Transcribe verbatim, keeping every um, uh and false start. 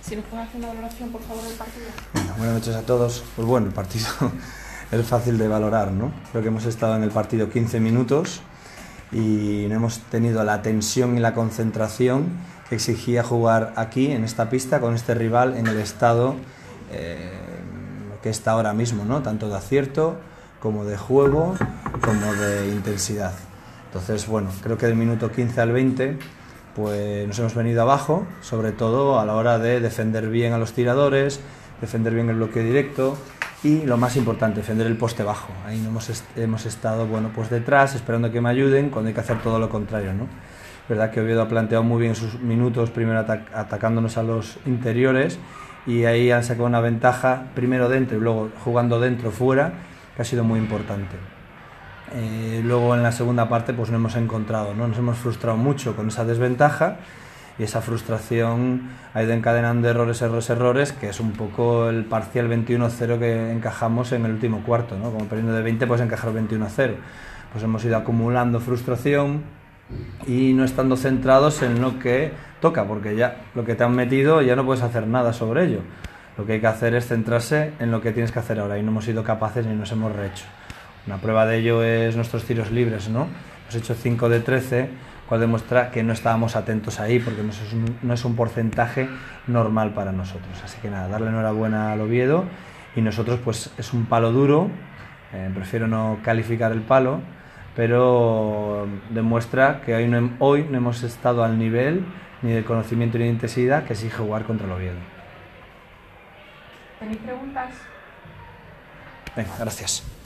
Si nos puede hacer una valoración, por favor, del partido. Bueno, buenas noches a todos. Pues bueno, el partido es fácil de valorar, ¿no? Creo que hemos estado en el partido quince minutos y no hemos tenido la tensión y la concentración que exigía jugar aquí, en esta pista, con este rival, en el estado eh, que está ahora mismo, ¿no? Tanto de acierto como de juego, como de intensidad. Entonces, bueno, creo que del minuto quince al veinte pues nos hemos venido abajo, sobre todo a la hora de defender bien a los tiradores, defender bien el bloqueo directo y, lo más importante, defender el poste bajo. Ahí no hemos, est hemos estado bueno, pues detrás, esperando que me ayuden, cuando hay que hacer todo lo contrario, ¿no? Es verdad que Oviedo ha planteado muy bien sus minutos, primero atac atacándonos a los interiores, y ahí han sacado una ventaja, primero dentro y luego jugando dentro fuera, que ha sido muy importante. Eh, luego en la segunda parte pues no hemos encontrado, ¿no? Nos hemos frustrado mucho con esa desventaja y esa frustración ha ido encadenando errores, errores, errores, que es un poco el parcial veintiuno a cero que encajamos en el último cuarto, ¿no? Como perdiendo de veinte pues encajar veintiuno a cero. Pues hemos ido acumulando frustración y no estando centrados en lo que toca, porque ya lo que te han metido ya no puedes hacer nada sobre ello. Lo que hay que hacer es centrarse en lo que tienes que hacer ahora, y no hemos sido capaces ni nos hemos rehecho. Una prueba de ello es nuestros tiros libres, ¿no? Hemos hecho cinco de trece, cual demuestra que no estábamos atentos ahí, porque no es un, no es un porcentaje normal para nosotros. Así que nada, darle enhorabuena al Oviedo, y nosotros pues es un palo duro, eh, prefiero no calificar el palo, pero demuestra que hoy no, hoy no hemos estado al nivel ni de conocimiento ni de intensidad que exige jugar contra el Oviedo. ¿Tenéis preguntas? Venga, gracias.